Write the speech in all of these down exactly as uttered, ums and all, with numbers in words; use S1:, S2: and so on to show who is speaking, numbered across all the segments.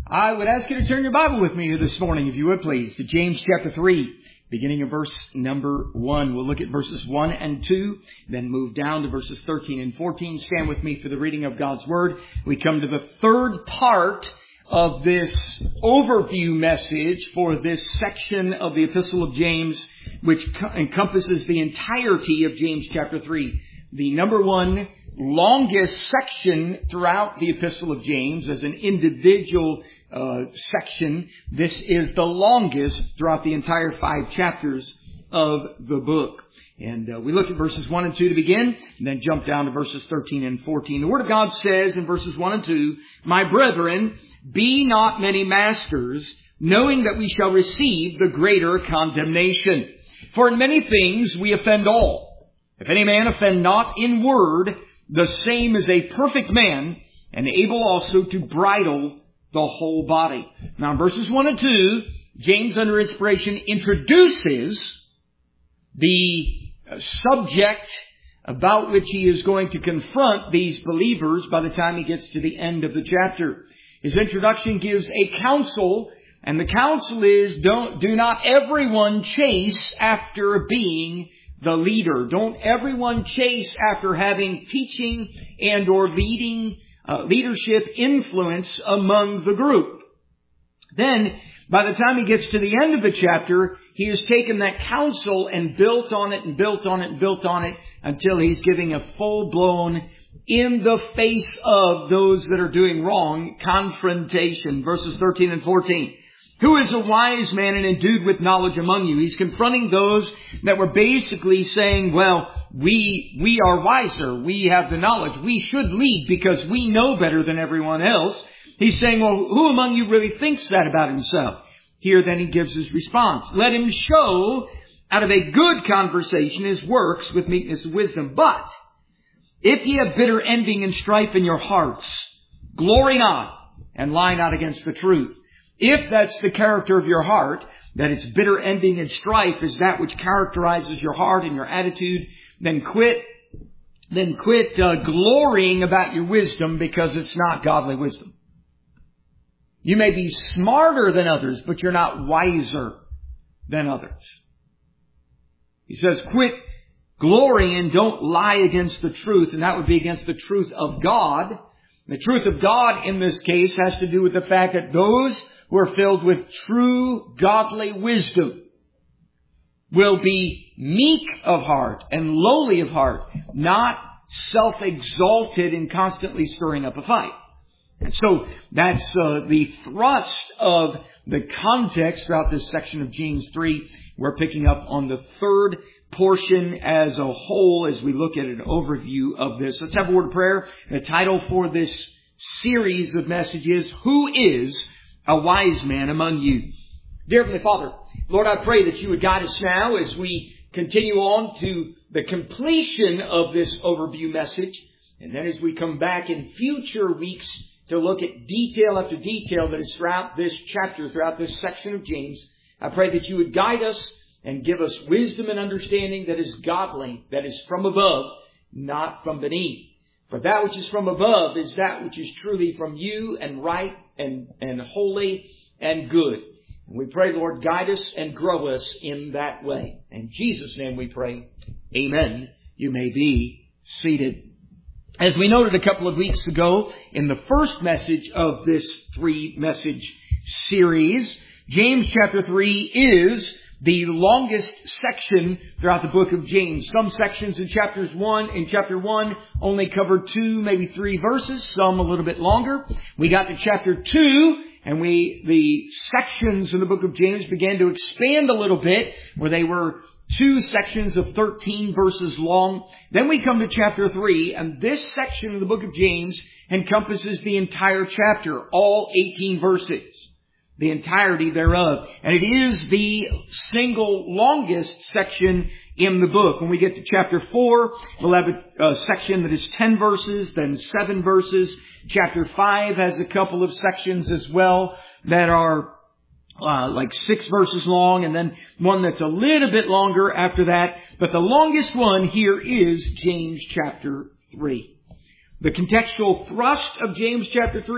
S1: I would ask you to turn your Bible with me this morning, if you would please, to James chapter three, beginning of verse number one. We'll look at verses one and two, then move down to verses thirteen and fourteen. Stand with me for the reading of God's Word. We come to the third part of this overview message for this section of the Epistle of James, which encompasses the entirety of James chapter three. The number one longest section throughout the Epistle of James as an individual uh, section. This is the longest throughout the entire five chapters of the book. And uh, we look at verses one and two to begin, and then jump down to verses thirteen and fourteen. The Word of God says in verses one and two, "My brethren, be not many masters, knowing that we shall receive the greater condemnation. For in many things we offend all. If any man offend not in word, the same is a perfect man, and able also to bridle the whole body." Now in verses one and two, James under inspiration introduces the subject about which he is going to confront these believers by the time he gets to the end of the chapter. His introduction gives a counsel, and the counsel is, don't, do not everyone chase after being the leader. Don't everyone chase after having teaching and or leading uh, leadership influence among the group. Then, by the time he gets to the end of the chapter, he has taken that counsel and built on it and built on it and built on it until he's giving a full-blown, in the face of those that are doing wrong, confrontation. Verses thirteen and fourteen. "Who is a wise man and endued with knowledge among you?" He's confronting those that were basically saying, well, we we are wiser. We have the knowledge. We should lead because we know better than everyone else. He's saying, well, who among you really thinks that about himself? Here then he gives his response. "Let him show out of a good conversation his works with meekness and wisdom. But if ye have bitter envying and strife in your hearts, glory not and lie not against the truth." If that's the character of your heart, that it's bitter envying and strife is that which characterizes your heart and your attitude, then quit, then quit uh, glorying about your wisdom because it's not godly wisdom. You may be smarter than others, but you're not wiser than others. He says, quit glorying and don't lie against the truth, and that would be against the truth of God. The truth of God in this case has to do with the fact that those who are filled with true godly wisdom will be meek of heart and lowly of heart, not self-exalted and constantly stirring up a fight. And so that's uh, the thrust of the context throughout this section of James three. We're picking up on the third portion as a whole as we look at an overview of this. Let's have a word of prayer. The title for this series of messages, "Who is a wise man among you?" Dear Heavenly Father, Lord, I pray that you would guide us now as we continue on to the completion of this overview message. And then as we come back in future weeks to look at detail after detail that is throughout this chapter, throughout this section of James, I pray that you would guide us and give us wisdom and understanding that is godly, that is from above, not from beneath. For that which is from above is that which is truly from you and right and, and holy and good. And we pray, Lord, guide us and grow us in that way. In Jesus' name we pray. Amen. You may be seated. As we noted a couple of weeks ago in the first message of this three-message series, James chapter three is the longest section throughout the book of James. Some sections in chapters one, in chapter one only cover two, maybe three verses, some a little bit longer. We got to chapter two, and we, the sections in the book of James began to expand a little bit, where they were two sections of thirteen verses long. Then we come to chapter three, and this section of the book of James encompasses the entire chapter, all eighteen verses. The entirety thereof. And it is the single longest section in the book. When we get to chapter four, we'll have a, a section that is ten verses, then seven verses. Chapter five has a couple of sections as well that are uh, like six verses long, and then one that's a little bit longer after that. But the longest one here is James chapter three. The contextual thrust of James chapter three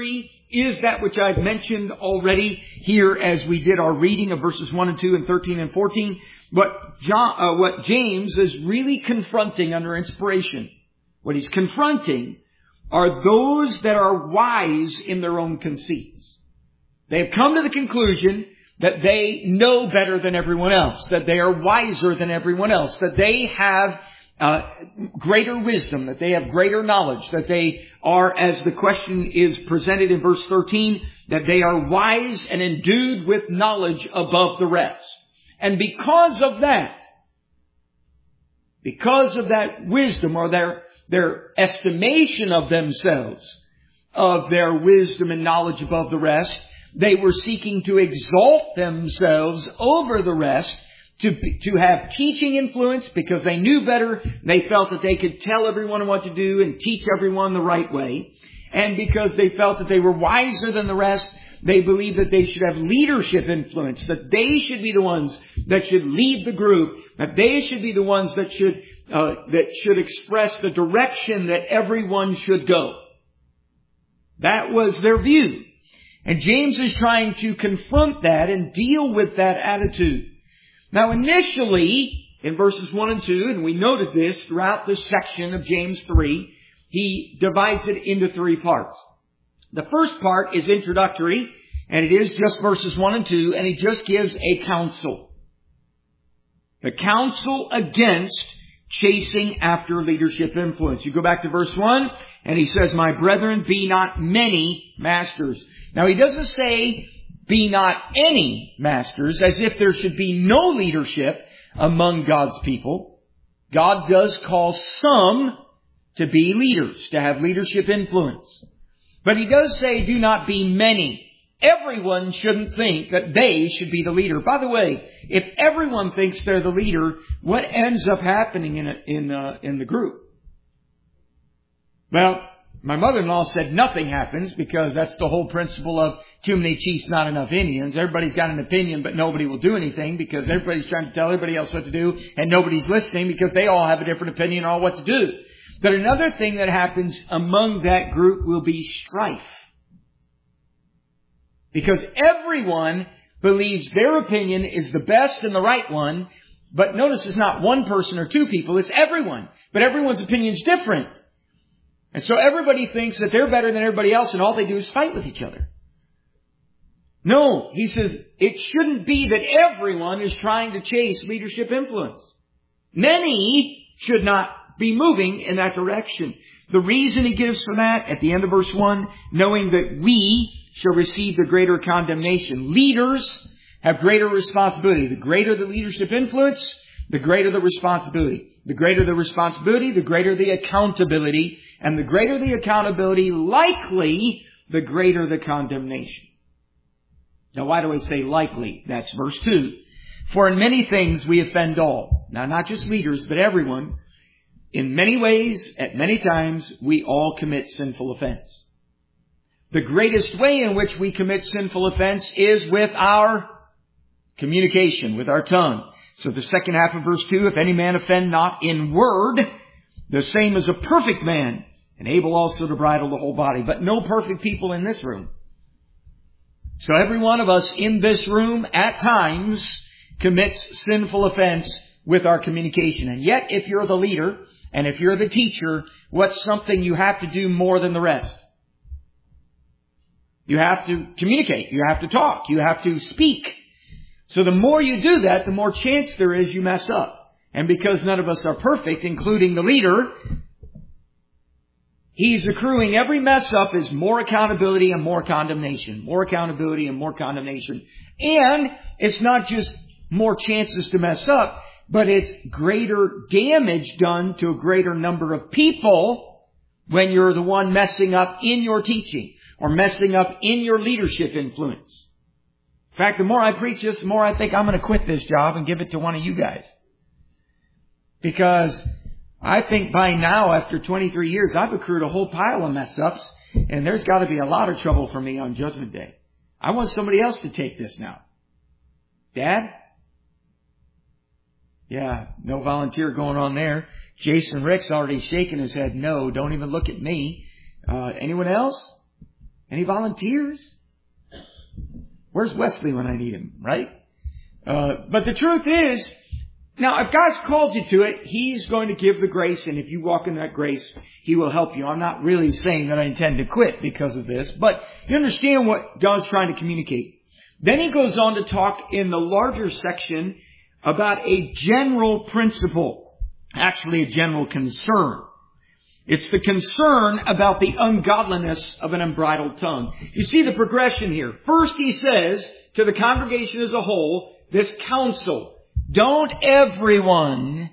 S1: is that which I've mentioned already here as we did our reading of verses one and two and thirteen and fourteen. What, John, uh, what James is really confronting under inspiration, what he's confronting are those that are wise in their own conceits. They've come to the conclusion that they know better than everyone else, that they are wiser than everyone else, that they have uh, greater wisdom, that they have greater knowledge, that they are, as the question is presented in verse thirteen, that they are wise and endued with knowledge above the rest. And because of that, because of that wisdom or their, their estimation of themselves, of their wisdom and knowledge above the rest, they were seeking to exalt themselves over the rest, to, to have teaching influence because they knew better. They felt that they could tell everyone what to do and teach everyone the right way. And because they felt that they were wiser than the rest, they believed that they should have leadership influence, that they should be the ones that should lead the group, that they should be the ones that should, uh, that should express the direction that everyone should go. That was their view. And James is trying to confront that and deal with that attitude. Now initially, in verses one and two, and we noted this throughout this section of James three, he divides it into three parts. The first part is introductory, and it is just verses one and two, and he just gives a counsel. The counsel against chasing after leadership influence. You go back to verse one, and he says, "My brethren, be not many masters." Now he doesn't say, "Be not any masters," as if there should be no leadership among God's people. God does call some to be leaders, to have leadership influence. But he does say, do not be many. Everyone shouldn't think that they should be the leader. By the way, if everyone thinks they're the leader, what ends up happening in a, in uh, in the group? Well, my mother-in-law said nothing happens because that's the whole principle of too many chiefs, not enough Indians. Everybody's got an opinion, but nobody will do anything because everybody's trying to tell everybody else what to do, and nobody's listening because they all have a different opinion on what to do. But another thing that happens among that group will be strife. Because everyone believes their opinion is the best and the right one. But notice it's not one person or two people, it's everyone. But everyone's opinion is different. And so everybody thinks that they're better than everybody else and all they do is fight with each other. No, he says it shouldn't be that everyone is trying to chase leadership influence. Many should not be moving in that direction. The reason he gives for that at the end of verse one, knowing that we shall receive the greater condemnation. Leaders have greater responsibility. The greater the leadership influence, the greater the responsibility. The greater the responsibility, the greater the accountability. And the greater the accountability, likely, the greater the condemnation. Now, why do I say likely? That's verse two. For in many things we offend all. Now, not just leaders, but everyone. In many ways, at many times, we all commit sinful offense. The greatest way in which we commit sinful offense is with our communication, with our tongue. So the second half of verse two, if any man offend not in word, the same as a perfect man, and able also to bridle the whole body. But no perfect people in this room. So every one of us in this room at times commits sinful offense with our communication. And yet, if you're the leader, and if you're the teacher, what's something you have to do more than the rest? You have to communicate. You have to talk. You have to speak. So the more you do that, the more chance there is you mess up. And because none of us are perfect, including the leader, he's accruing every mess up as more accountability and more condemnation. More accountability and more condemnation. And it's not just more chances to mess up, but it's greater damage done to a greater number of people when you're the one messing up in your teaching or messing up in your leadership influence. In fact, the more I preach this, the more I think I'm going to quit this job and give it to one of you guys. Because I think by now, after twenty-three years, I've accrued a whole pile of mess ups, and there's got to be a lot of trouble for me on Judgment Day. I want somebody else to take this now. Dad? Yeah, no volunteer going on there. Jason Rick's already shaking his head. No, don't even look at me. Uh, anyone else? Any volunteers? Where's Wesley when I need him, right? Uh, but the truth is, now if God's called you to it, He's going to give the grace, and if you walk in that grace, He will help you. I'm not really saying that I intend to quit because of this, but you understand what God's trying to communicate. Then He goes on to talk in the larger section about a general principle, actually a general concern. It's the concern about the ungodliness of an unbridled tongue. You see the progression here. First He says to the congregation as a whole, this counsel, don't everyone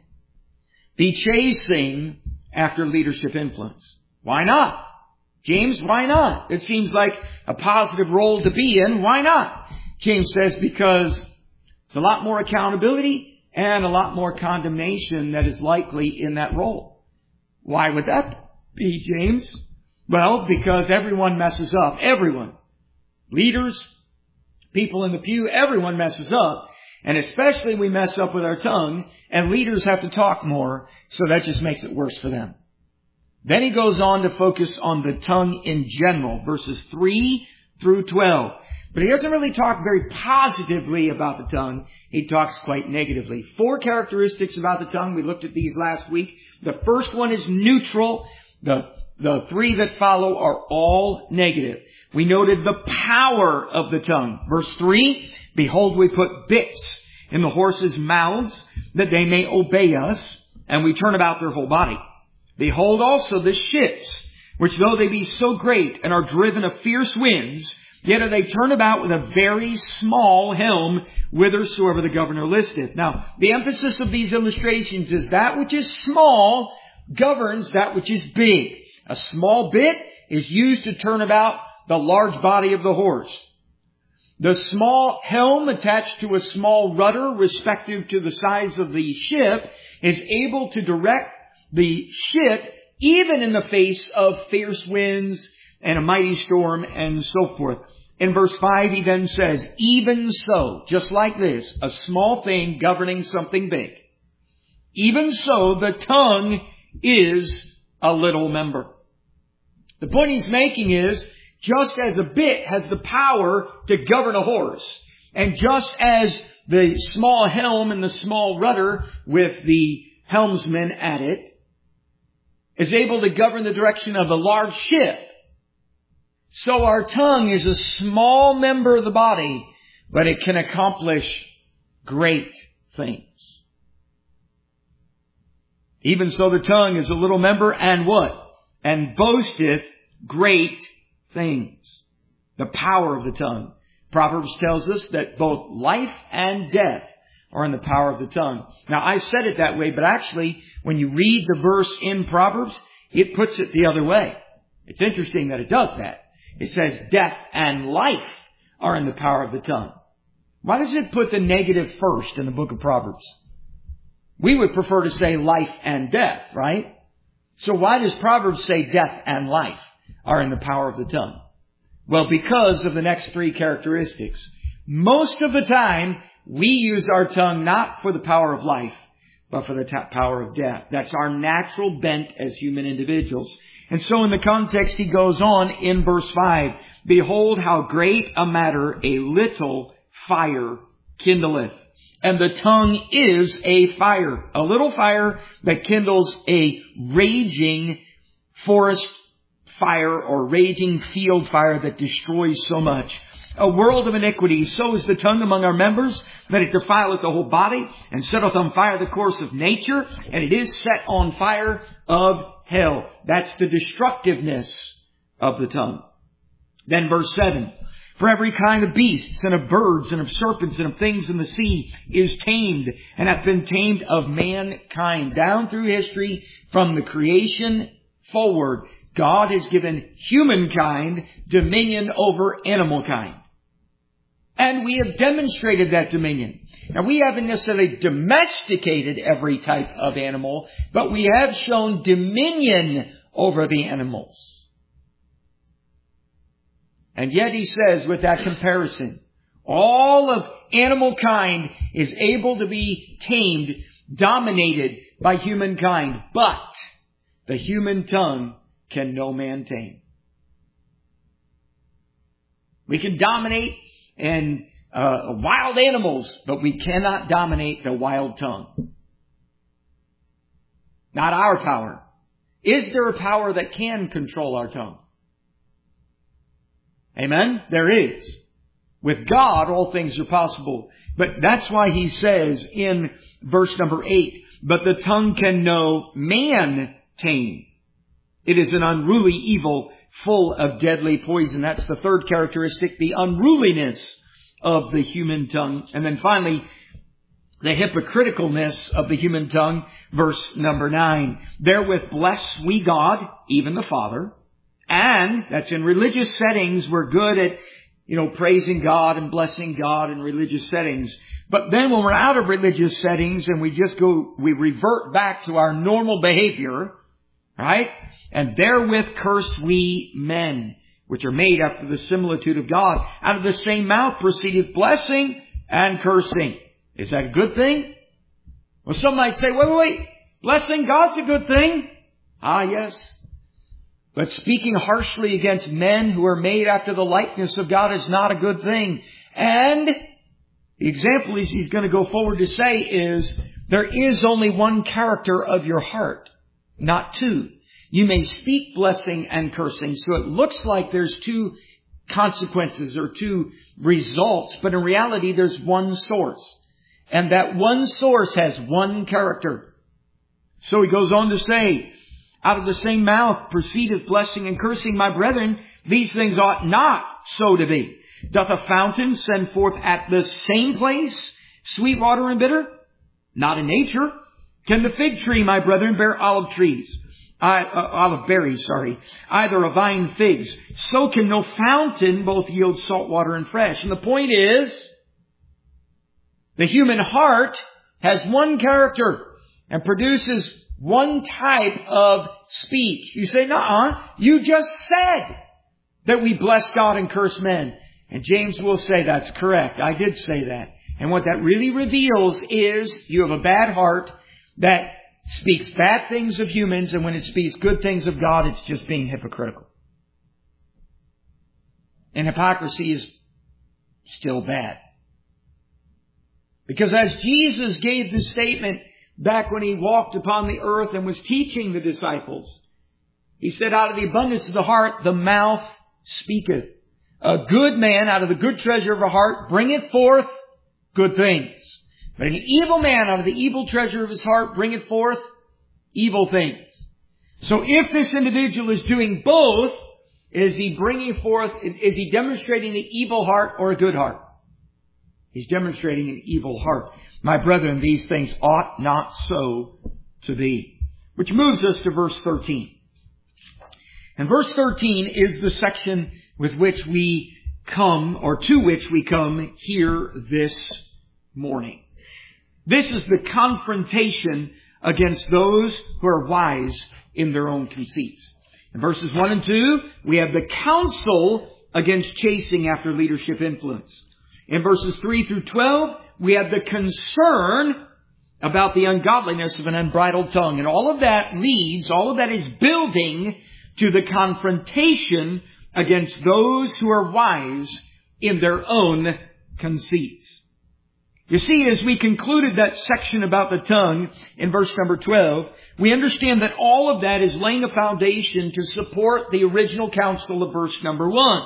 S1: be chasing after leadership influence. Why not? James, why not? It seems like a positive role to be in. Why not? James says because it's a lot more accountability and a lot more condemnation that is likely in that role. Why would that be, James? Well, because everyone messes up. Everyone. Leaders, people in the pew, everyone messes up. And especially we mess up with our tongue, and leaders have to talk more, so that just makes it worse for them. Then he goes on to focus on the tongue in general, verses three through twelve. But he doesn't really talk very positively about the tongue. He talks quite negatively. Four characteristics about the tongue. We looked at these last week. The first one is neutral. The, the three that follow are all negative. We noted the power of the tongue. Verse three, behold, we put bits in the horses' mouths that they may obey us, and we turn about their whole body. Behold also the ships, which though they be so great and are driven of fierce winds, yet are they turned about with a very small helm, whithersoever the governor listeth. Now, the emphasis of these illustrations is that which is small governs that which is big. A small bit is used to turn about the large body of the horse. The small helm attached to a small rudder, respective to the size of the ship, is able to direct the ship even in the face of fierce winds and a mighty storm and so forth. In verse five, he then says, even so, just like this, a small thing governing something big. Even so, the tongue is a little member. The point he's making is, just as a bit has the power to govern a horse, and just as the small helm and the small rudder with the helmsman at it is able to govern the direction of a large ship, so our tongue is a small member of the body, but it can accomplish great things. Even so, the tongue is a little member, and what? And boasteth great things. The power of the tongue. Proverbs tells us that both life and death are in the power of the tongue. Now, I said it that way, but actually, when you read the verse in Proverbs, it puts it the other way. It's interesting that it does that. It says death and life are in the power of the tongue. Why does it put the negative first in the book of Proverbs? We would prefer to say life and death, right? So why does Proverbs say death and life are in the power of the tongue? Well, because of the next three characteristics. Most of the time, we use our tongue not for the power of life, but for the t- power of death. That's our natural bent as human individuals. And so in the context, he goes on in verse five, behold how great a matter a little fire kindleth. And the tongue is a fire, a little fire that kindles a raging forest fire or raging field fire that destroys so much. A world of iniquity, so is the tongue among our members, that it defileth the whole body, and setteth on fire the course of nature, and it is set on fire of hell. That's the destructiveness of the tongue. Then verse seven. For every kind of beasts, and of birds, and of serpents, and of things in the sea is tamed, and hath been tamed of mankind. Down through history, from the creation forward, God has given humankind dominion over animal kind. And we have demonstrated that dominion. Now, we haven't necessarily domesticated every type of animal, but we have shown dominion over the animals. And yet he says with that comparison, all of animal kind is able to be tamed, dominated by humankind, but the human tongue can no man tame. We can dominate and uh, wild animals, but we cannot dominate the wild tongue. Not our power. Is there a power that can control our tongue? Amen? There is. With God, all things are possible. But that's why he says in verse number eight, but the tongue can no man tame. It is an unruly evil full of deadly poison. That's the third characteristic, the unruliness of the human tongue. And then finally, the hypocriticalness of the human tongue. Verse number nine. Therewith bless we God, even the Father. And that's in religious settings. We're good at, you know, praising God and blessing God in religious settings. But then when we're out of religious settings and we just go, we revert back to our normal behavior, right? And therewith curse we men, which are made after the similitude of God. Out of the same mouth proceedeth blessing and cursing. Is that a good thing? Well, some might say, wait, wait, wait. Blessing God's a good thing. Ah, yes. But speaking harshly against men who are made after the likeness of God is not a good thing. And the example he's going to go forward to say is, there is only one character of your heart, not two. You may speak blessing and cursing, so it looks like there's two consequences or two results, but in reality there's one source. And that one source has one character. So he goes on to say, out of the same mouth proceedeth blessing and cursing. My brethren, these things ought not so to be. Doth a fountain send forth at the same place sweet water and bitter? Not in nature. Can the fig tree, my brethren, bear olive trees? I, uh, olive berries, sorry. Either a vine figs. So can no fountain both yield salt water and fresh. And the point is, the human heart has one character and produces one type of speech. You say, nuh-uh, you just said that we bless God and curse men. And James will say that's correct. I did say that. And what that really reveals is you have a bad heart that speaks bad things of humans, and when it speaks good things of God, it's just being hypocritical. And hypocrisy is still bad. Because as Jesus gave this statement back when he walked upon the earth and was teaching the disciples, he said, out of the abundance of the heart, the mouth speaketh. A good man out of the good treasure of a heart bringeth forth good things. But an evil man out of the evil treasure of his heart bringeth forth evil things. So if this individual is doing both, is he bringing forth, is he demonstrating the evil heart or a good heart? He's demonstrating an evil heart. My brethren, these things ought not so to be. Which moves us to verse thirteen. And verse thirteen is the section with which we come, or to which we come here this morning. This is the confrontation against those who are wise in their own conceits. In verses one and two, we have the counsel against chasing after leadership influence. In verses three through twelve, we have the concern about the ungodliness of an unbridled tongue. And all of that leads, all of that is building to the confrontation against those who are wise in their own conceits. You see, as we concluded that section about the tongue in verse number twelve, we understand that all of that is laying a foundation to support the original counsel of verse number one.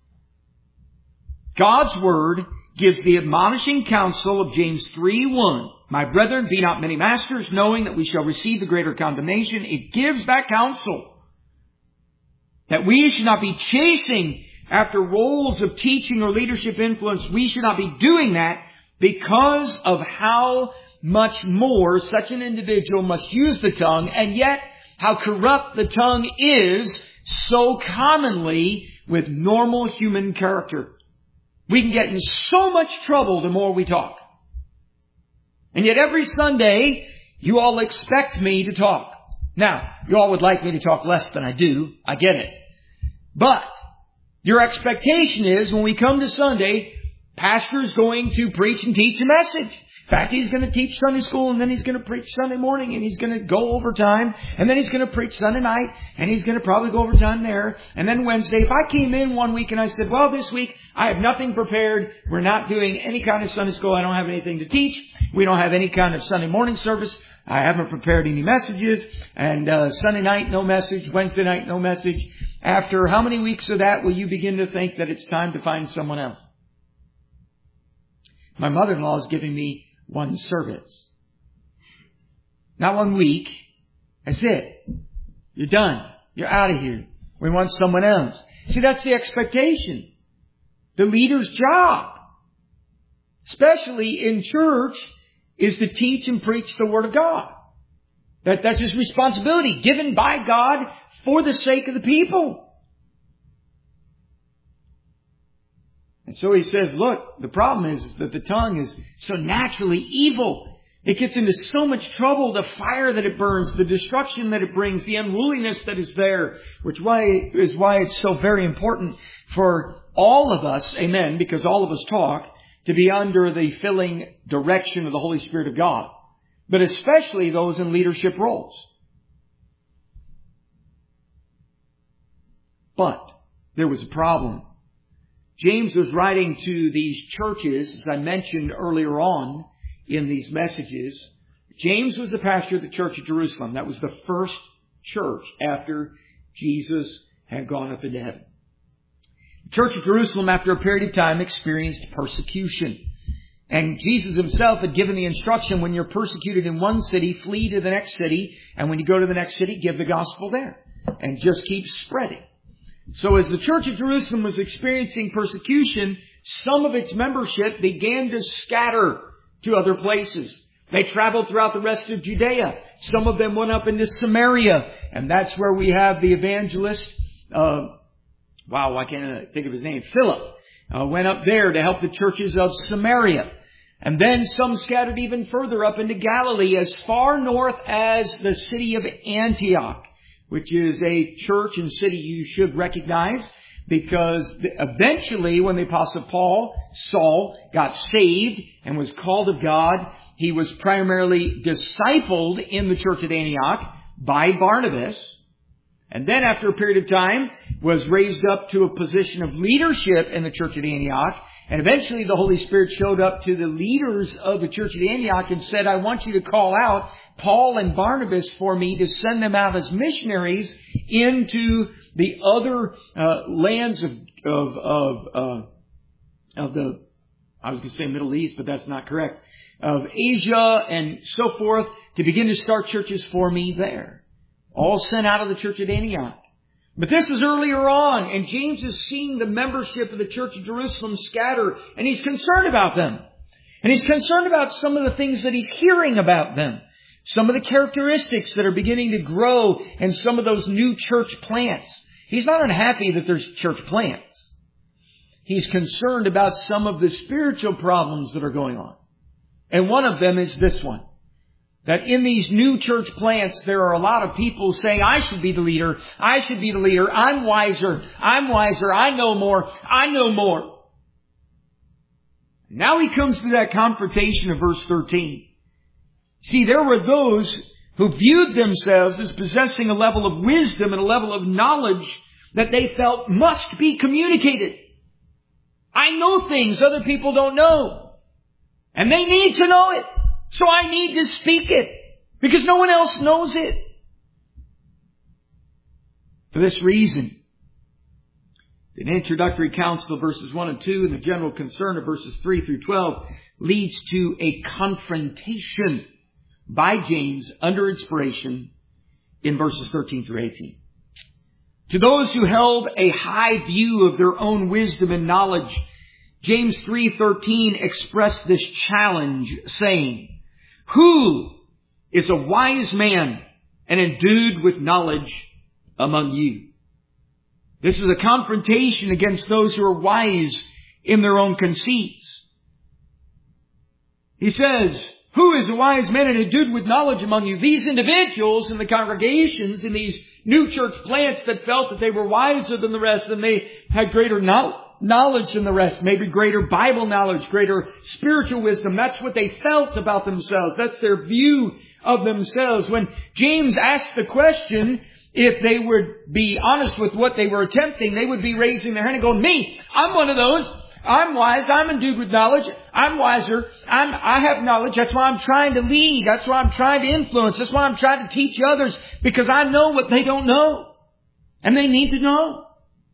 S1: God's Word gives the admonishing counsel of James three one. My brethren, be not many masters, knowing that we shall receive the greater condemnation. It gives that counsel. That we should not be chasing after roles of teaching or leadership influence. We should not be doing that because of how much more such an individual must use the tongue, and yet how corrupt the tongue is so commonly with normal human character. We can get in so much trouble the more we talk. And yet every Sunday, you all expect me to talk. Now, you all would like me to talk less than I do. I get it. But your expectation is when we come to Sunday, pastor's going to preach and teach a message. In fact, he's going to teach Sunday school, and then he's going to preach Sunday morning, and he's going to go overtime, and then he's going to preach Sunday night, and he's going to probably go overtime there. And then Wednesday, if I came in one week and I said, well, this week I have nothing prepared. We're not doing any kind of Sunday school. I don't have anything to teach. We don't have any kind of Sunday morning service. I haven't prepared any messages. And uh, Sunday night, no message. Wednesday night, no message. After how many weeks of that will you begin to think that it's time to find someone else? My mother-in-law is giving me one service. Not one week. That's it. You're done. You're out of here. We want someone else. See, that's the expectation. The leader's job, especially in church, is to teach and preach the Word of God. That, that's his responsibility, given by God for the sake of the people. And so he says, look, the problem is that the tongue is so naturally evil. It gets into so much trouble, the fire that it burns, the destruction that it brings, the unruliness that is there, which why is why it's so very important for all of us, amen, because all of us talk, to be under the filling direction of the Holy Spirit of God. But especially those in leadership roles. But there was a problem. James was writing to these churches, as I mentioned earlier on in these messages. James was the pastor of the church of Jerusalem. That was the first church after Jesus had gone up into heaven. The church of Jerusalem, after a period of time, experienced persecution. And Jesus himself had given the instruction, when you're persecuted in one city, flee to the next city. And when you go to the next city, give the gospel there. And just keep spreading. So as the church of Jerusalem was experiencing persecution, some of its membership began to scatter to other places. They traveled throughout the rest of Judea. Some of them went up into Samaria. And that's where we have the evangelist, uh, wow, I can't think of his name, Philip, uh, went up there to help the churches of Samaria. And then some scattered even further up into Galilee, as far north as the city of Antioch, which is a church and city you should recognize, because eventually when the Apostle Paul, Saul, got saved and was called of God, he was primarily discipled in the church at Antioch by Barnabas. And then after a period of time was raised up to a position of leadership in the church at Antioch. And eventually the Holy Spirit showed up to the leaders of the church at Antioch and said, I want you to call out Paul and Barnabas for me to send them out as missionaries into the other uh, lands of of of, uh, of the, I was going to say Middle East, but that's not correct, of Asia and so forth, to begin to start churches for me there. All sent out of the church at Antioch. But this is earlier on, and James is seeing the membership of the church of Jerusalem scatter, and he's concerned about them. And he's concerned about some of the things that he's hearing about them. Some of the characteristics that are beginning to grow in some of those new church plants. He's not unhappy that there's church plants. He's concerned about some of the spiritual problems that are going on. And one of them is this one. That in these new church plants, there are a lot of people saying, I should be the leader. I should be the leader. I'm wiser. I'm wiser. I know more. I know more. Now he comes to that confrontation of verse thirteen. See, there were those who viewed themselves as possessing a level of wisdom and a level of knowledge that they felt must be communicated. I know things other people don't know. And they need to know it. So I need to speak it. Because no one else knows it. For this reason, the introductory counsel of verses one and two and the general concern of verses three through twelve leads to a confrontation by James under inspiration in verses thirteen through eighteen. To those who held a high view of their own wisdom and knowledge, James three thirteen expressed this challenge, saying, who is a wise man and endued with knowledge among you? This is a confrontation against those who are wise in their own conceits. He says, who is a wise man and endued with knowledge among you? These individuals in the congregations, in these new church plants that felt that they were wiser than the rest and they had greater knowledge. knowledge than the rest. Maybe greater Bible knowledge, greater spiritual wisdom. That's what they felt about themselves. That's their view of themselves. When James asked the question, if they would be honest with what they were attempting, they would be raising their hand and going, me, I'm one of those. I'm wise. I'm endued with knowledge. I'm wiser. I'm, I have knowledge. That's why I'm trying to lead. That's why I'm trying to influence. That's why I'm trying to teach others, because I know what they don't know. And they need to know.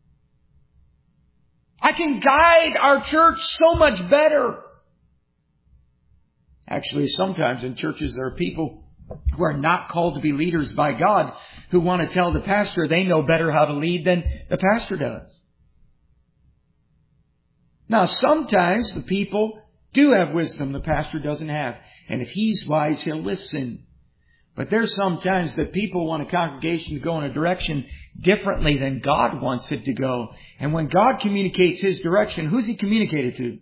S1: I can guide our church so much better. Actually, sometimes in churches there are people who are not called to be leaders by God who want to tell the pastor they know better how to lead than the pastor does. Now, sometimes the people do have wisdom the pastor doesn't have. And if he's wise, he'll listen. But there's sometimes that people want a congregation to go in a direction differently than God wants it to go. And when God communicates His direction, who's He communicated to?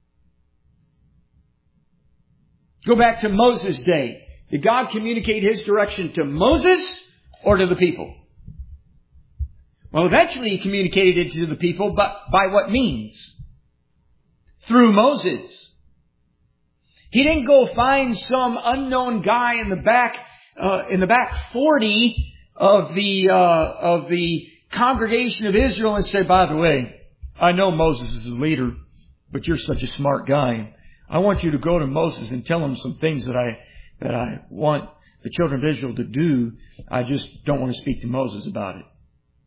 S1: Go back to Moses' day. Did God communicate His direction to Moses or to the people? Well, eventually He communicated it to the people, but by what means? Through Moses. He didn't go find some unknown guy in the back, uh, in the back forty of the, uh, of the congregation of Israel and say, by the way, I know Moses is a leader, but you're such a smart guy. I want you to go to Moses and tell him some things that I, that I want the children of Israel to do. I just don't want to speak to Moses about it.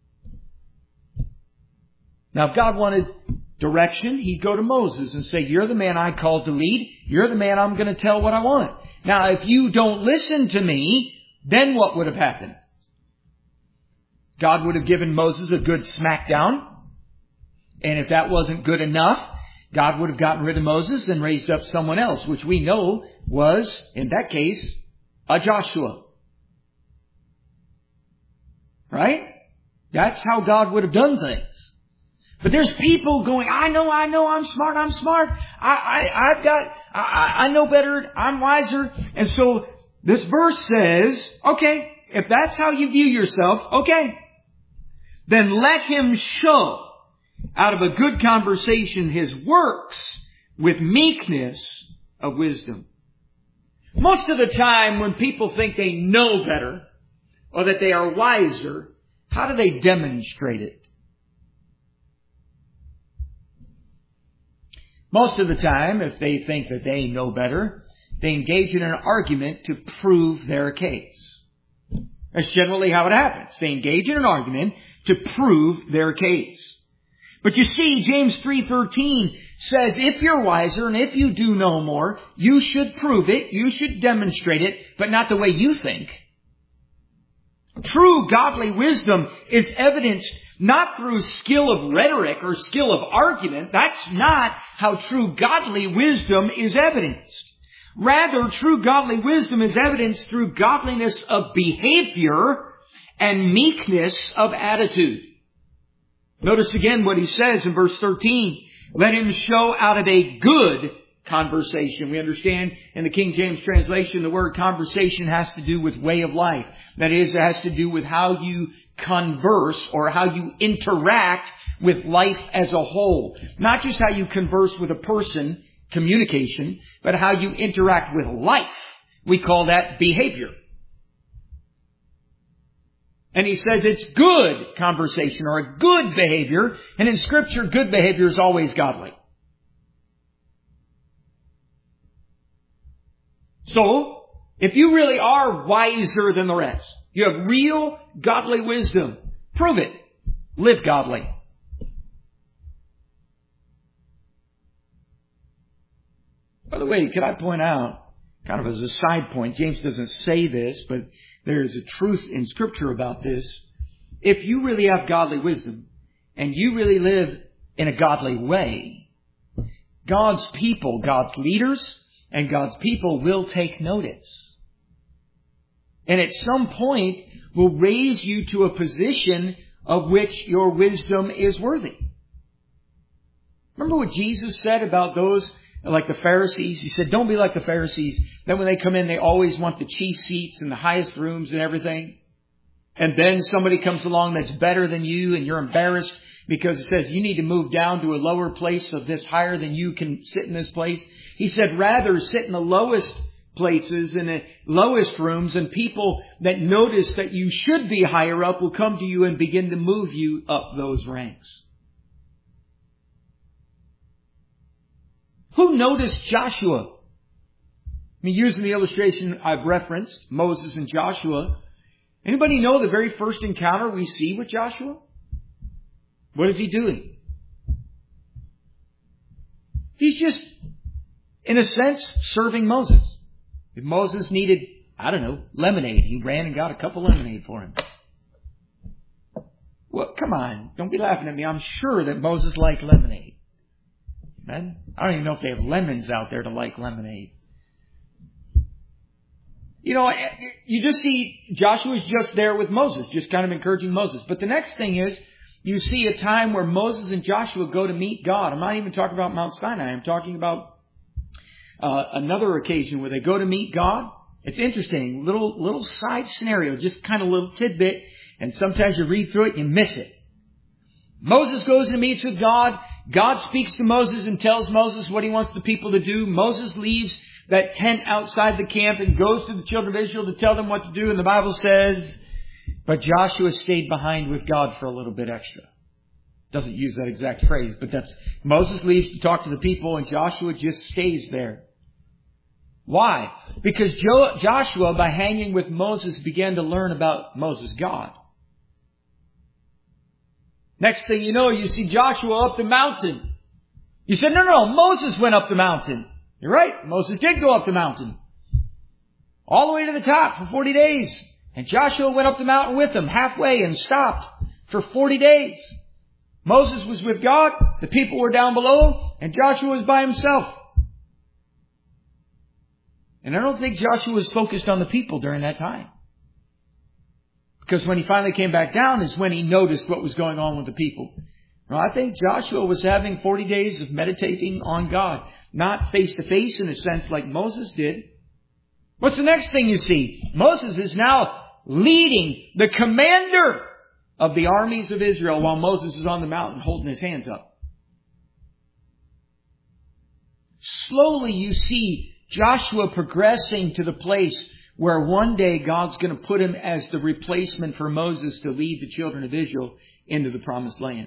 S1: Now, if God wanted direction, He'd go to Moses and say, you're the man I called to lead. You're the man I'm going to tell what I want. Now, if you don't listen to me, then what would have happened? God would have given Moses a good smackdown. And if that wasn't good enough, God would have gotten rid of Moses and raised up someone else, which we know was, in that case, a Joshua. Right? That's how God would have done things. But there's people going, I know, I know, I'm smart, I'm smart. I, I, I've got, I, I know better, I'm wiser. And so this verse says, okay, if that's how you view yourself, okay, then let him show out of a good conversation his works with meekness of wisdom. Most of the time when people think they know better or that they are wiser, how do they demonstrate it? Most of the time, if they think that they know better, they engage in an argument to prove their case. That's generally how it happens. They engage in an argument to prove their case. But you see, James three thirteen says, if you're wiser and if you do know more, you should prove it, you should demonstrate it, but not the way you think. True godly wisdom is evidenced not through skill of rhetoric or skill of argument. That's not how true godly wisdom is evidenced. Rather, true godly wisdom is evidenced through godliness of behavior and meekness of attitude. Notice again what he says in verse thirteen. Let him show out of a good conversation. We understand in the King James translation the word conversation has to do with way of life. That is, it has to do with how you converse or how you interact with life as a whole. Not just how you converse with a person, communication, but how you interact with life. We call that behavior. And he says it's good conversation or a good behavior. And in Scripture, good behavior is always godly. So, if you really are wiser than the rest, you have real godly wisdom, prove it. Live godly. By the way, could I point out, kind of as a side point, James doesn't say this, but there is a truth in Scripture about this. If you really have godly wisdom, and you really live in a godly way, God's people, God's leaders, and God's people will take notice. And at some point will raise you to a position of which your wisdom is worthy. Remember what Jesus said about those like the Pharisees? He said, don't be like the Pharisees. Then when they come in, they always want the chief seats and the highest rooms and everything. And then somebody comes along that's better than you and you're embarrassed because it says you need to move down to a lower place of this higher than you can sit in this place. He said rather sit in the lowest places, in the lowest rooms, and people that notice that you should be higher up will come to you and begin to move you up those ranks. Who noticed Joshua? I mean, using the illustration I've referenced, Moses and Joshua. Anybody know the very first encounter we see with Joshua? What is he doing? He's just, in a sense, serving Moses. If Moses needed, I don't know, lemonade, he ran and got a cup of lemonade for him. Well, come on. Don't be laughing at me. I'm sure that Moses liked lemonade. Man, I don't even know if they have lemons out there to like lemonade. You know, you just see Joshua's just there with Moses, just kind of encouraging Moses. But the next thing is, you see a time where Moses and Joshua go to meet God. I'm not even talking about Mount Sinai. I'm talking about uh, another occasion where they go to meet God. It's interesting. Little, little side scenario, just kind of little tidbit. And sometimes you read through it and you miss it. Moses goes and meets with God. God speaks to Moses and tells Moses what he wants the people to do. Moses leaves that tent outside the camp and goes to the children of Israel to tell them what to do. And the Bible says, but Joshua stayed behind with God for a little bit extra. Doesn't use that exact phrase, but that's, Moses leaves to talk to the people and Joshua just stays there. Why? Because Jo- Joshua, by hanging with Moses, began to learn about Moses' God. Next thing you know, you see Joshua up the mountain. You said, no, no, no, Moses went up the mountain. You're right. Moses did go up the mountain. All the way to the top for forty days. And Joshua went up the mountain with him halfway and stopped for forty days. Moses was with God. The people were down below. And Joshua was by himself. And I don't think Joshua was focused on the people during that time. Because when he finally came back down is when he noticed what was going on with the people. Well, I think Joshua was having forty days of meditating on God. Not face to face in a sense like Moses did. What's the next thing you see? Moses is now leading the commander of the armies of Israel while Moses is on the mountain holding his hands up. Slowly you see Joshua progressing to the place where one day God's going to put him as the replacement for Moses to lead the children of Israel into the promised land.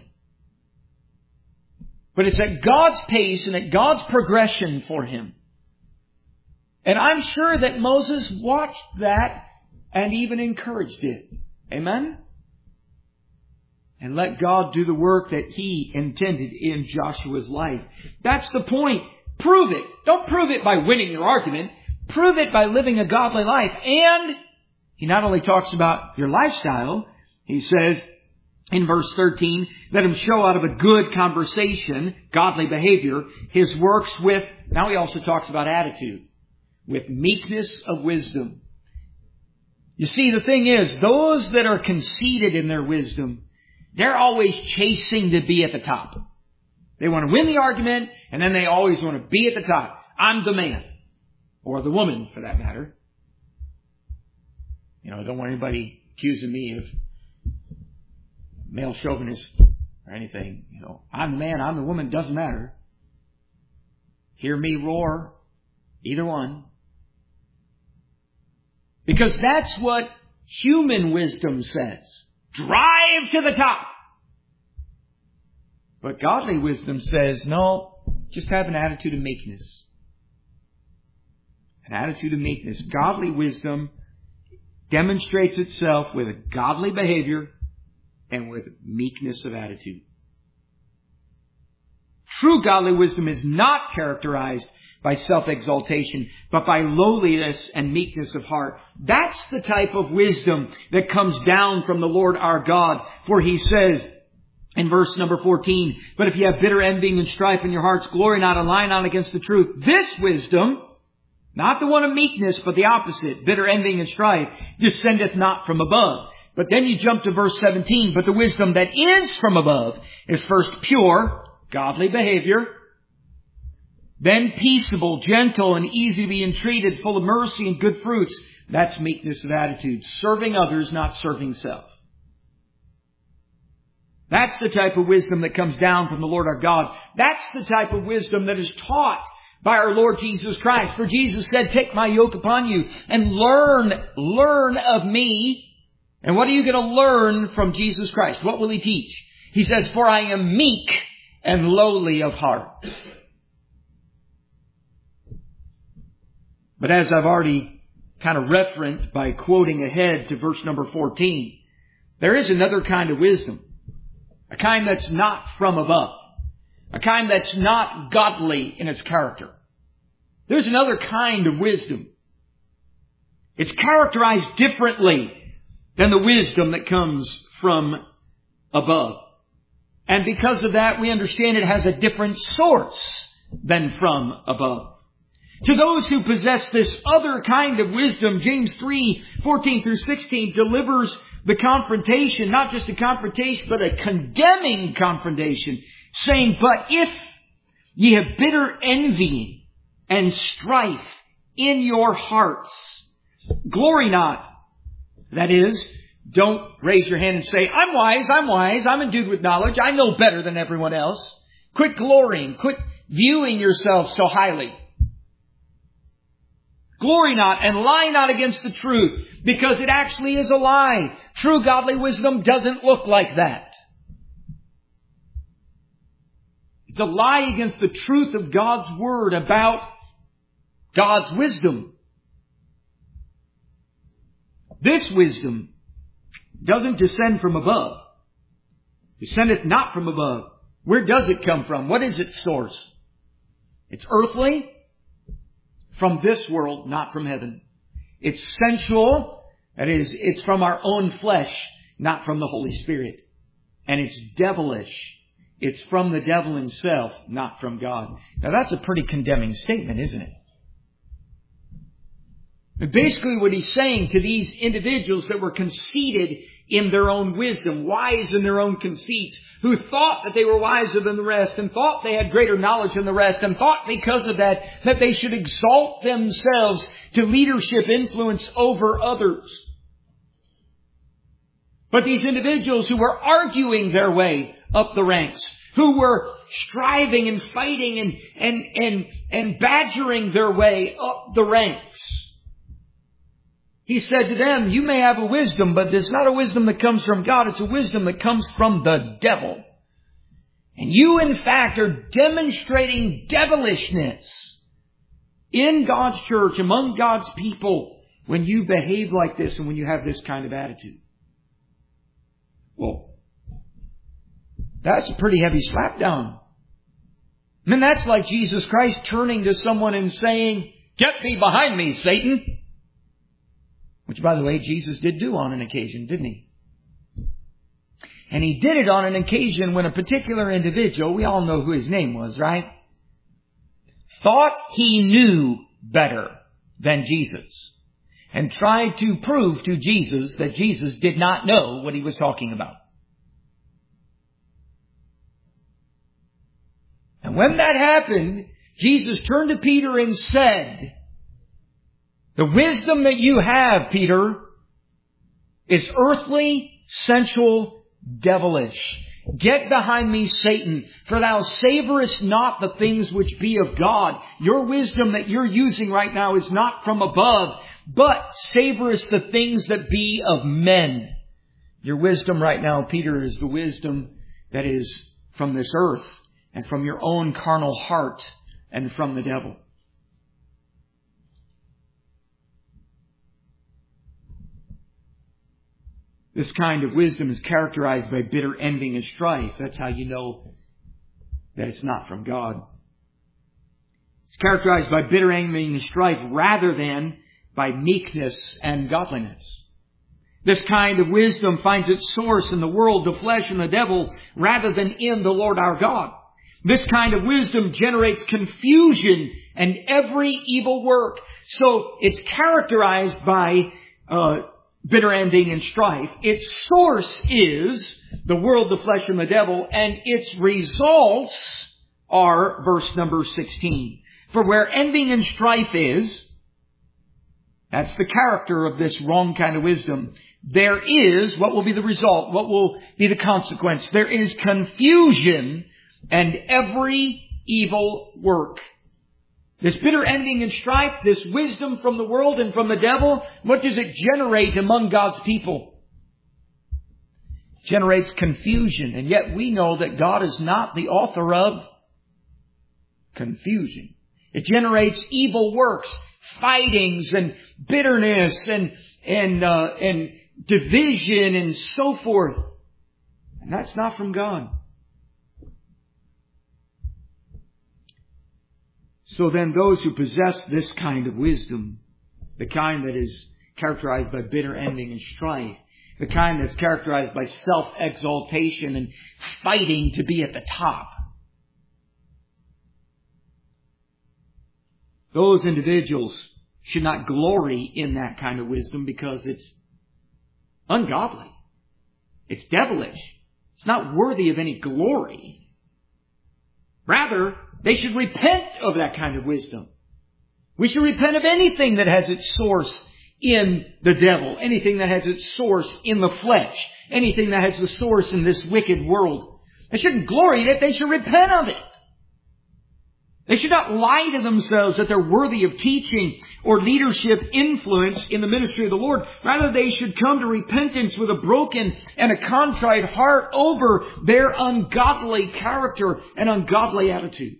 S1: But it's at God's pace and at God's progression for him. And I'm sure that Moses watched that and even encouraged it. Amen? And let God do the work that He intended in Joshua's life. That's the point. Prove it. Don't prove it by winning your argument. Prove it by living a godly life. And he not only talks about your lifestyle, he says in verse thirteen, let him show out of a good conversation, godly behavior, his works with, now he also talks about attitude, with meekness of wisdom. You see, the thing is, those that are conceited in their wisdom, they're always chasing to be at the top. They want to win the argument, and then they always want to be at the top. I'm the man. Or the woman, for that matter. You know, I don't want anybody accusing me of male chauvinist or anything. You know, I'm the man, I'm the woman, doesn't matter. Hear me roar, either one. Because that's what human wisdom says. Drive to the top. But godly wisdom says, no, just have an attitude of meekness. An attitude of meekness. Godly wisdom demonstrates itself with a godly behavior and with meekness of attitude. True godly wisdom is not characterized by self-exaltation, but by lowliness and meekness of heart. That's the type of wisdom that comes down from the Lord our God. For He says in verse number fourteen, but if you have bitter envying and strife in your hearts, glory not and lie not against the truth. This wisdom, not the one of meekness, but the opposite, bitter envying and strife, descendeth not from above. But then you jump to verse seventeen, but the wisdom that is from above is first pure, godly behavior, then peaceable, gentle, and easy to be entreated, full of mercy and good fruits. That's meekness of attitude. Serving others, not serving self. That's the type of wisdom that comes down from the Lord our God. That's the type of wisdom that is taught by our Lord Jesus Christ. For Jesus said, take my yoke upon you and learn, learn of me. And what are you going to learn from Jesus Christ? What will He teach? He says, for I am meek and lowly of heart. But as I've already kind of referenced by quoting ahead to verse number fourteen, there is another kind of wisdom. A kind that's not from above. A kind that's not godly in its character. There's another kind of wisdom. It's characterized differently than the wisdom that comes from above. And because of that, we understand it has a different source than from above. To those who possess this other kind of wisdom, James three, fourteen through sixteen delivers the confrontation, not just a confrontation, but a condemning confrontation, saying, but if ye have bitter envying and strife in your hearts, glory not. That is, don't raise your hand and say, I'm wise, I'm wise, I'm endued with knowledge, I know better than everyone else. Quit glorying, quit viewing yourself so highly. Glory not and lie not against the truth, because it actually is a lie. True godly wisdom doesn't look like that. It's a lie against the truth of God's Word about God's wisdom. This wisdom doesn't descend from above. Descendeth not from above. Where does it come from? What is its source? It's earthly. From this world, not from heaven. It's sensual. That is, it's from our own flesh, not from the Holy Spirit. And it's devilish. It's from the devil himself, not from God. Now that's a pretty condemning statement, isn't it? But basically what he's saying to these individuals that were conceited in their own wisdom, wise in their own conceits, who thought that they were wiser than the rest and thought they had greater knowledge than the rest and thought because of that, that they should exalt themselves to leadership influence over others. But these individuals who were arguing their way up the ranks, who were striving and fighting and, and, and, and badgering their way up the ranks, he said to them, you may have a wisdom, but it's not a wisdom that comes from God. It's a wisdom that comes from the devil. And you, in fact, are demonstrating devilishness in God's church, among God's people, when you behave like this and when you have this kind of attitude. Well, that's a pretty heavy slapdown. I mean, that's like Jesus Christ turning to someone and saying, get thee behind me, Satan. Which, by the way, Jesus did do on an occasion, didn't He? And He did it on an occasion when a particular individual, we all know who his name was, right? Thought he knew better than Jesus. And tried to prove to Jesus that Jesus did not know what He was talking about. And when that happened, Jesus turned to Peter and said, the wisdom that you have, Peter, is earthly, sensual, devilish. Get behind me, Satan, for thou savorest not the things which be of God. Your wisdom that you're using right now is not from above, but savorest the things that be of men. Your wisdom right now, Peter, is the wisdom that is from this earth and from your own carnal heart and from the devil. This kind of wisdom is characterized by bitter envying and strife. That's how you know that it's not from God. It's characterized by bitter envying and strife rather than by meekness and godliness. This kind of wisdom finds its source in the world, the flesh, and the devil rather than in the Lord our God. This kind of wisdom generates confusion and every evil work. So it's characterized by uh bitter envying and strife. Its source is the world, the flesh, and the devil, and its results are verse number sixteen. For where envying and strife is, that's the character of this wrong kind of wisdom, there is, what will be the result? What will be the consequence? There is confusion and every evil work. This bitter envying and strife, this wisdom from the world and from the devil, what does it generate among God's people? It generates confusion. And yet we know that God is not the author of confusion. It generates evil works, fightings and bitterness and, and, uh, and division and so forth. And that's not from God. So then those who possess this kind of wisdom, the kind that is characterized by bitter envying and strife, the kind that's characterized by self-exaltation and fighting to be at the top, those individuals should not glory in that kind of wisdom because it's ungodly. It's devilish. It's not worthy of any glory. Rather, they should repent of that kind of wisdom. We should repent of anything that has its source in the devil, anything that has its source in the flesh, anything that has the source in this wicked world. They shouldn't glory in it. They should repent of it. They should not lie to themselves that they're worthy of teaching or leadership influence in the ministry of the Lord. Rather, they should come to repentance with a broken and a contrite heart over their ungodly character and ungodly attitude.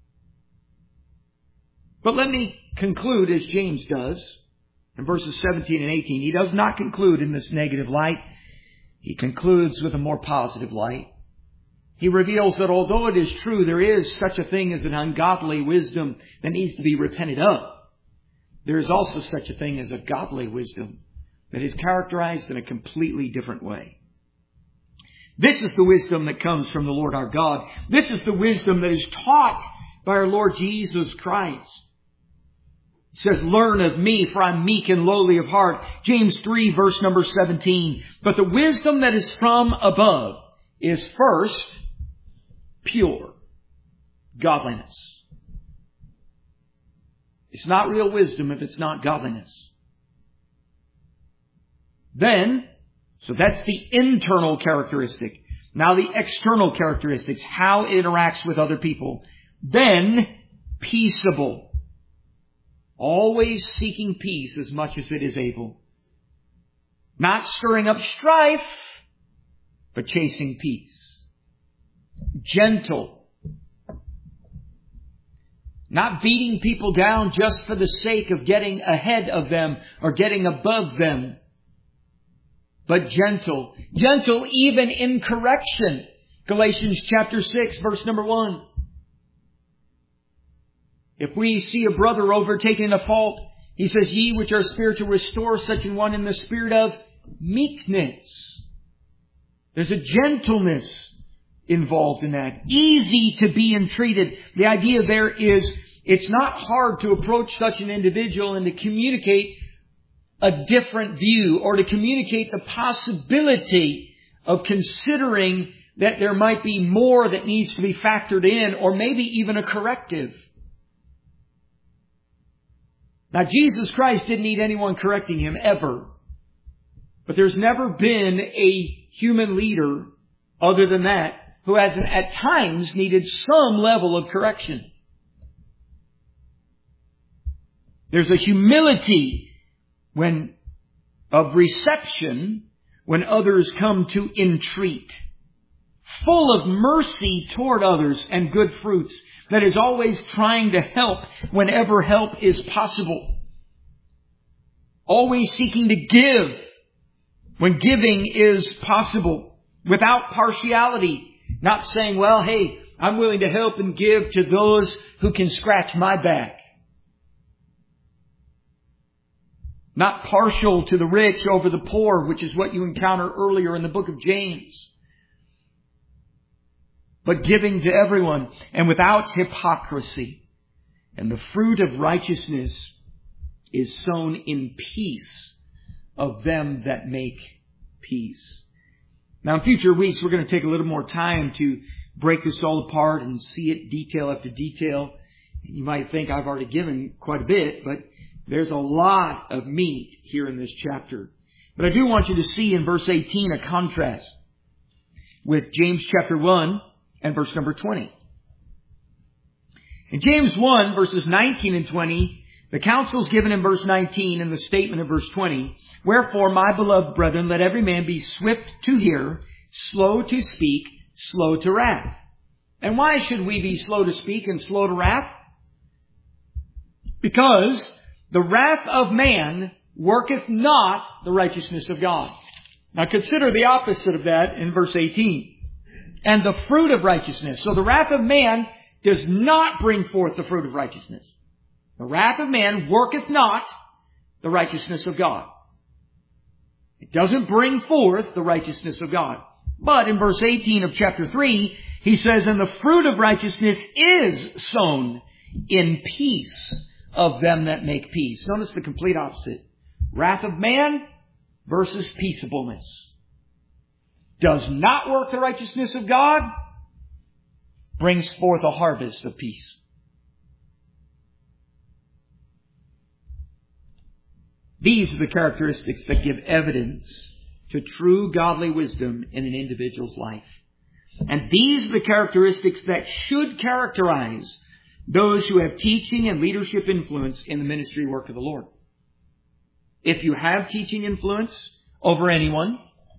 S1: But let me conclude as James does in verses seventeen and eighteen. He does not conclude in this negative light. He concludes with a more positive light. He reveals that although it is true there is such a thing as an ungodly wisdom that needs to be repented of, there is also such a thing as a godly wisdom that is characterized in a completely different way. This is the wisdom that comes from the Lord our God. This is the wisdom that is taught by our Lord Jesus Christ. It says, learn of me, for I'm meek and lowly of heart. James three, verse number seventeen. But the wisdom that is from above is first pure, godliness. It's not real wisdom if it's not godliness. Then, so that's the internal characteristic. Now the external characteristics, how it interacts with other people. Then, peaceable. Always seeking peace as much as it is able. Not stirring up strife, but chasing peace. Gentle. Not beating people down just for the sake of getting ahead of them or getting above them. But gentle. Gentle even in correction. Galatians chapter six, verse number one. If we see a brother overtaken in a fault, he says, ye which are spiritual, restore such an one in the spirit of meekness. There's a gentleness involved in that. Easy to be entreated. The idea there is it's not hard to approach such an individual and to communicate a different view or to communicate the possibility of considering that there might be more that needs to be factored in or maybe even a corrective. Now, Jesus Christ didn't need anyone correcting Him ever. But there's never been a human leader other than that who hasn't at times needed some level of correction. There's a humility when of reception when others come to entreat. Full of mercy toward others and good fruits. That is always trying to help whenever help is possible. Always seeking to give when giving is possible. Without partiality. Not saying, well, hey, I'm willing to help and give to those who can scratch my back. Not partial to the rich over the poor, which is what you encounter earlier in the book of James. But giving to everyone and without hypocrisy. And the fruit of righteousness is sown in peace of them that make peace. Now in future weeks we're going to take a little more time to break this all apart and see it detail after detail. You might think I've already given quite a bit, but there's a lot of meat here in this chapter. But I do want you to see in verse eighteen a contrast with James chapter one and verse number twenty. In James one, verses nineteen and twenty, the counsel is given in verse nineteen and the statement in verse twenty. Wherefore, my beloved brethren, let every man be swift to hear, slow to speak, slow to wrath. And why should we be slow to speak and slow to wrath? Because the wrath of man worketh not the righteousness of God. Now consider the opposite of that in verse eighteen. And the fruit of righteousness. So the wrath of man does not bring forth the fruit of righteousness. The wrath of man worketh not the righteousness of God. It doesn't bring forth the righteousness of God. But in verse eighteen of chapter three, he says, and the fruit of righteousness is sown in peace of them that make peace. Notice the complete opposite. Wrath of man versus peaceableness. Does not work the righteousness of God, brings forth a harvest of peace. These are the characteristics that give evidence to true godly wisdom in an individual's life. And these are the characteristics that should characterize those who have teaching and leadership influence in the ministry work of the Lord. If you have teaching influence over anyone,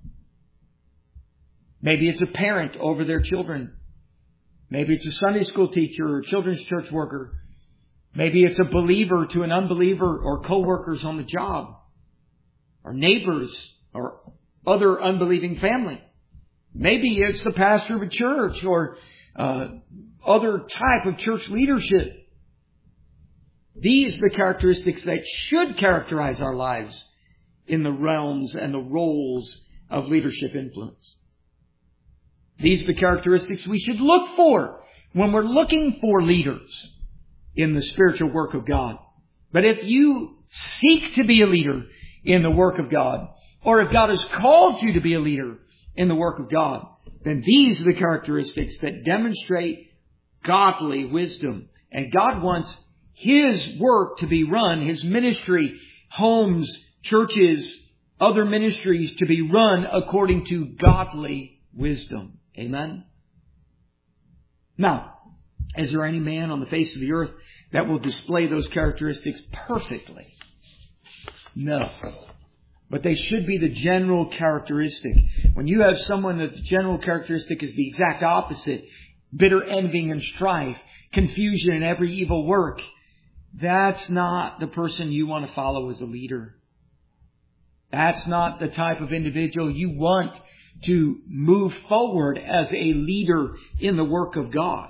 S1: maybe it's a parent over their children. Maybe it's a Sunday school teacher or a children's church worker. Maybe it's a believer to an unbeliever or co-workers on the job, or neighbors or other unbelieving family. Maybe it's the pastor of a church or uh, other type of church leadership. These are the characteristics that should characterize our lives in the realms and the roles of leadership influence. These are the characteristics we should look for when we're looking for leaders in the spiritual work of God. But if you seek to be a leader in the work of God, or if God has called you to be a leader in the work of God, then these are the characteristics that demonstrate godly wisdom. And God wants His work to be run, His ministry, homes, churches, other ministries to be run according to godly wisdom. Amen? Now, is there any man on the face of the earth that will display those characteristics perfectly? No. But they should be the general characteristic. When you have someone that the general characteristic is the exact opposite, bitter envying and strife, confusion and every evil work, that's not the person you want to follow as a leader. That's not the type of individual you want to move forward as a leader in the work of God.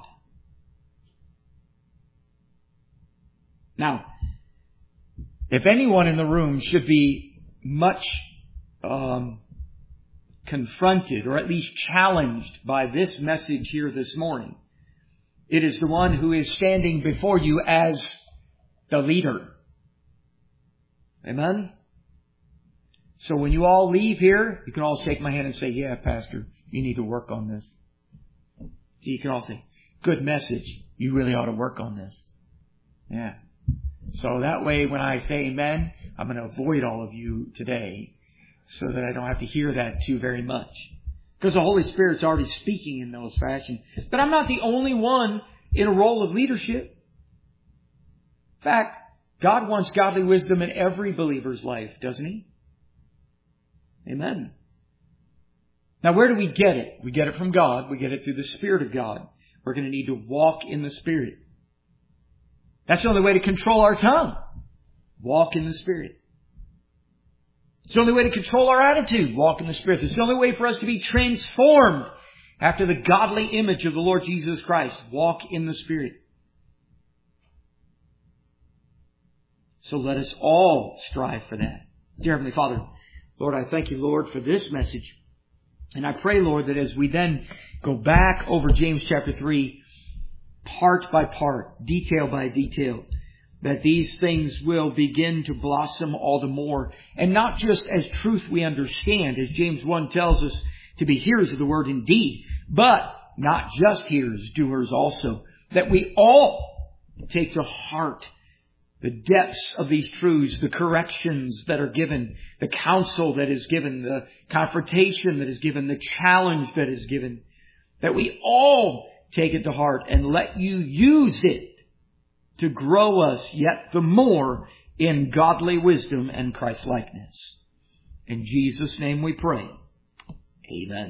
S1: Now, if anyone in the room should be much um, confronted or at least challenged by this message here this morning, it is the one who is standing before you as the leader. Amen? So when you all leave here, you can all shake my hand and say, yeah, Pastor, you need to work on this. You can all say, good message. You really ought to work on this. Yeah. So that way, when I say amen, I'm going to avoid all of you today so that I don't have to hear that too very much. Because the Holy Spirit's already speaking in those fashion. But I'm not the only one in a role of leadership. In fact, God wants godly wisdom in every believer's life, doesn't He? Amen. Now, where do we get it? We get it from God. We get it through the Spirit of God. We're going to need to walk in the Spirit. That's the only way to control our tongue. Walk in the Spirit. It's the only way to control our attitude. Walk in the Spirit. It's the only way for us to be transformed after the godly image of the Lord Jesus Christ. Walk in the Spirit. So let us all strive for that. Dear Heavenly Father, Lord, I thank You, Lord, for this message. And I pray, Lord, that as we then go back over James chapter three, part by part, detail by detail, that these things will begin to blossom all the more. And not just as truth we understand, as James one tells us, to be hearers of the word indeed, but not just hearers, doers also. That we all take to heart the depths of these truths, the corrections that are given, the counsel that is given, the confrontation that is given, the challenge that is given, that we all take it to heart and let you use it to grow us yet the more in godly wisdom and Christ-likeness. In Jesus' name we pray. Amen.